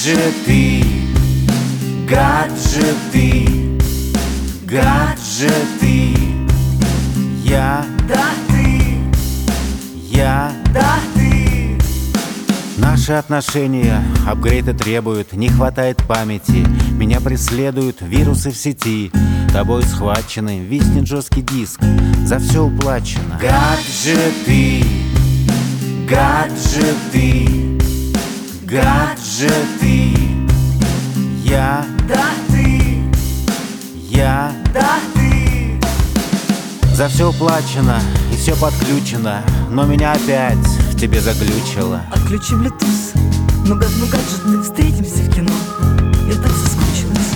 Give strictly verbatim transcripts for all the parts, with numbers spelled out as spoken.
Гаджеты, гаджеты, гаджеты. Я, Да ты, я, да ты. Наши отношения апгрейда требуют, не хватает памяти. Меня преследуют вирусы в сети. Тобой схвачены, виснет жесткий диск. За все уплачено. Гаджеты, гаджеты, гаджеты. Я, Да ты, я, да ты. за все уплачено и все подключено. Но меня опять в тебе заглючило. Отключи Bluetooth. Ну гад, ну гаджеты, встретимся в кино. Я так соскучилась.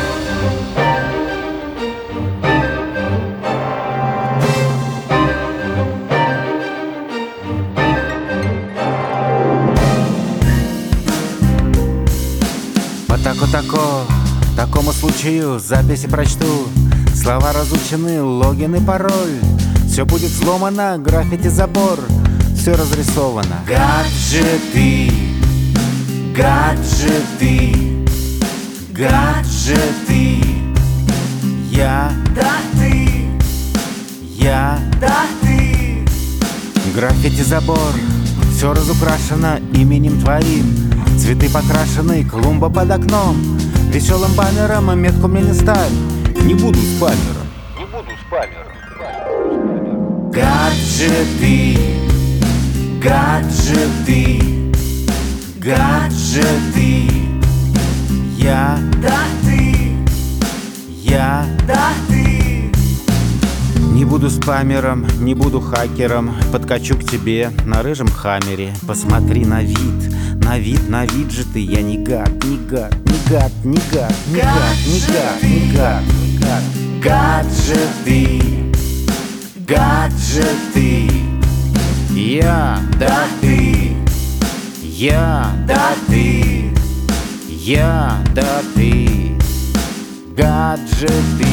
По тако-тако, такому случаю записи прочту. Слова разучены, логин и пароль. Все будет сломано, граффити забор. Все разрисовано. Гаджеты, гаджеты, гаджеты. Я, Да ты, я, да ты. граффити забор. Все разукрашено именем твоим. Цветы покрашены, клумба под окном. Веселым баннером метку мне не ставь. Не буду спамером. Не буду спамером. Гаджеты, гаджеты, гаджеты. Я, Да ты, я да ты. не буду спамером, не буду хакером. Подкачу к тебе на рыжем хаммере. Посмотри на вид, на вид, на вид же ты. Я не гад, не гад, не гад, не гад, не гад, не гад, не гад, не гад. Гаджеты, гаджеты. Я, да ты, я, да ты, я, да ты. Гаджеты.